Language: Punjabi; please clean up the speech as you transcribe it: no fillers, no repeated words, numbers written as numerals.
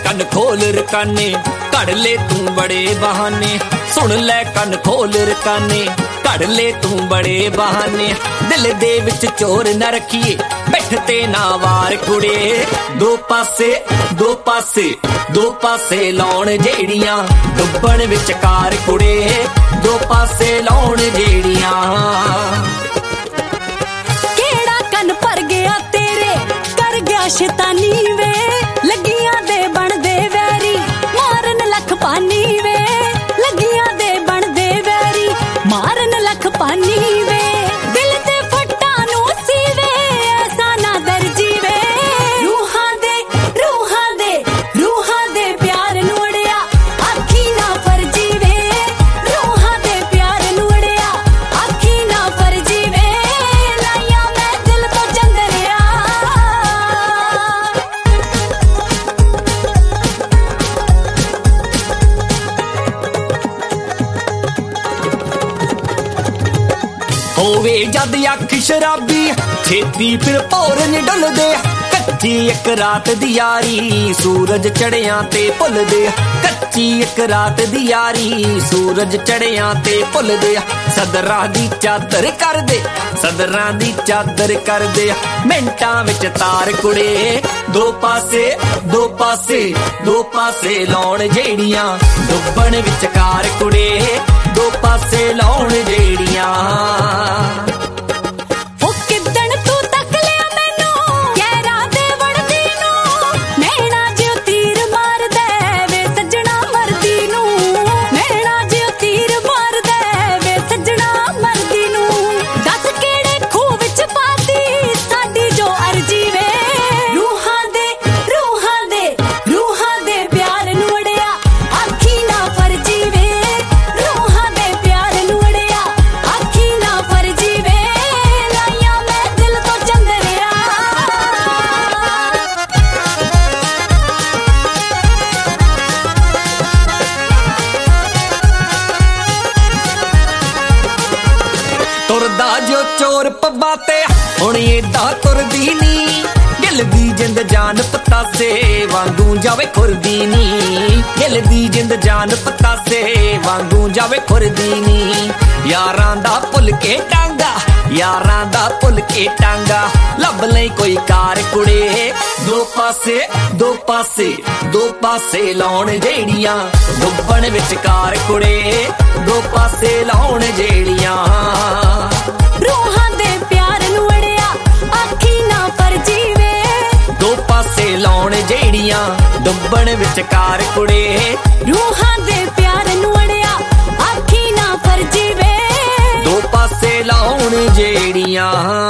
ਕੰਨ ਖੋਲ ਰਕਾਨੇ ਘੜ ਲੈ ਤੂੰ ਬੜੇ ਬਹਾਨੇ ਸੁਣ ਲੈ ਕੰਨ ਖੋਲ ਰਕਾਨੇ ਘੜ ਲੈ ਤੂੰ ਬੜੇ ਬਹਾਨੇ ਦਿਲ ਦੇ ਵਿੱਚ ਚੋਰ ਨਾ ਰੱਖੀਏ ਬੈਠ ਤੇ ਨਾ ਵਾਰ ਕੁੜੇ ਦੋ ਪਾਸੇ ਦੋ ਪਾਸੇ ਦੋ ਪਾਸੇ ਲਾਉਣ ਜਿਹੜੀਆਂ ਡੁੱਬਣ ਵਿਚਕਾਰ ਕੁੜੇ ਦੋ ਪਾਸੇ ਲਾਉਣ ਜਿਹੜੀਆਂ ਕਿਹੜਾ ਕੰਨ ਭਰ ਗਿਆ ਤੇਰੇ ਕਰ ਗਿਆ ਸ਼ੈਤਾਨੀ ਵੇ ਲੱਗੀਆਂ ਦੇ ਬਣਦੇ ਵੈਰੀ ਮਾਰਨ ਲੱਖ ਪਾਨੀ ਵੇ ਲੱਗੀਆਂ ਦੇ ਬਣਦੇ ਵੈਰੀ ਮਾਰਨ ਲੱਖ ਪਾਨੀ ਵੇ ਦਿਲ ਤੇ ਫੱਟਾਂ ਨੂੰ ਸੀਵੇ ਐਸਾ ਨਾ ਦਰਜੀ ਵੇ ਰੂਹਾਂ ਦੇ ਪਿਆਰ ਨੂੰ ਅੜਿਆ ਆਖੀ ਨਾ ਫਰਜੀ ਵੇ ਰੂਹਾਂ ਦੇ ਪਿਆਰ ਨੂੰ ਅੜਿਆ ਆਖੀ ਨਾ ਫਰਜੀ ਵੇ ਲਾਇਆ ਮੈਂ ਦਿਲ ਤੋਂ ਚੰਦਰਿਆ ਹੋਵੇ ਜਦ ਅੱਖ ਸ਼ਰਾਬੀ ਛੇਤੀ ਫਿਰ ਭੌਰ ਨੀ ਡੁੱਲਦੇ ਕੱਚੀ ਇੱਕ ਰਾਤ ਦੀ ਯਾਰੀ ਸੂਰਜ ਚੜਿਆਂ ਤੇ ਭੁੱਲਦੇ ਕੱਚੀ ਇੱਕ ਰਾਤ ਦੀ ਯਾਰੀ ਸੂਰਜ ਚੜਿਆਂ ਤੇ ਭੁੱਲਦੇ ਸਦਰਾਂ ਦੀ ਚਾਦਰ ਕਰਦੇ ਸਦਰਾਂ ਦੀ ਚਾਦਰ ਕਰਦੇ ਮਿੰਟਾਂ ਵਿੱਚ ਤਾਰ ਕੁੜੇ ਦੋ ਪਾਸੇ ਦੋ ਪਾਸੇ ਦੋ ਪਾਸੇ ਲਾਉਣ ਜਿਹੜੀਆਂ ਡੁੱਬਣ ਵਿਚਕਾਰ ਕੁੜੇ ਦੋ ਪਾਸੇ ਲਾਉਣ ਜਿਹੜੀਆਂ ਉਹ ਕਿੱਦਣ ਤੂੰ ਤੱਕ ਲਿਆ ਮੈਨੂੰ ਗਹਿਰਾ ਦੇ ਵੜਦੀ ਨੂੰ ਨੈਣਾ ਜਿਉ ਤੀਰ ਮਾਰਦਾ ਵੇ ਸੱਜਣਾ ਮਰਦੀ ਨੂੰ ਨੈਣਾ ਜਿਉ ਤੀਰ ਮਾਰਦਾ ਵੇ ਸੱਜਣਾ ਮਰਦੀ ਨੂੰ ਦੱਸ ਕਿਹੜੇ ਖੂਹ ਵਿੱਚ ਪਾਤੀ ਸਾਡੀ ਜੋ ਅਰਜੀ ਵੇ ਰੂਹਾਂ ਦੇ ਪਿਆਰ ਨੂੰ ਅੜਿਆ ਆਖੀ ਨਾ ਫਰਜੀ ਵੇ ਰੂਹਾਂ ਦੇ ਪਿਆਰ ਨੂੰ ਅੜਿਆ ਆਖੀ ਨਾ ਫਰਜੀ ਵੇ ਲਾਇਆ ਮੈਂ ਦਿਲ ਤੋਂ ਚੰਦਰਿਆ ਤੁਰਦਾ ਜੋ ਚੋਰ ਪੱਬਾਂ ਤੇ ਹੁਣ ਏਦਾਂ ਤੁਰਦੀ ਨੀ ਗਿਲ ਦੀ ਜਿੰਦ ਜਾਨ ਪਤਾਸੇ ਵਾਂਗੂ ਜਾਵੇ ਖੁਰਦੀ ਨੀ ਗਿਲ ਦੀ ਜਿੰਦ ਜਾਨ ਪਤਾਸੇ ਵਾਂਗੂ ਜਾਵੇ ਖੁਰਦੀ ਨੀ ਯਾਰਾਂ ਦਾ ਭੁੱਲ ਕੇ ਟਾਂਗਾ ਯਾਰਾਂ ਦਾ ਭੁੱਲ ਕੇ ਟਾਂਗਾ ਲੱਭ ਲਈ ਕੋਈ ਕਾਰ ਕੁੜੇ ਦੋ ਪਾਸੇ ਦੋ ਪਾਸੇ ਦੋ ਪਾਸੇ ਲਾਉਣ ਜਿਹੜੀਆਂ ਡੁੱਬਣ ਵਿਚਕਾਰ ਕੁੜੇ ਦੋ ਪਾਸੇ ਲਾਉਣ ਜਿਹੜੀਆਂ ਰੂਹਾਂ ਦੇ ਪਿਆਰ ਨੂੰ ਅੜਿਆ ਆਖੀ ਨਾ ਫਰਜੀ ਵੇ ਦੋ ਪਾਸੇ ਲਾਉਣ ਜਿਹੜੀਆਂ ਡੁੱਬਣ ਵਿਚਕਾਰ ਕੁੜੇ ਰੂਹਾਂ ਦੇ ਪਿਆਰ ਨੂੰ ਅੜਿਆ ਆਖੀ ਨਾ ਫਰਜੀ ਵੇ ਦੋ ਪਾਸੇ ਲਾਉਣ ਜਿਹੜੀਆਂ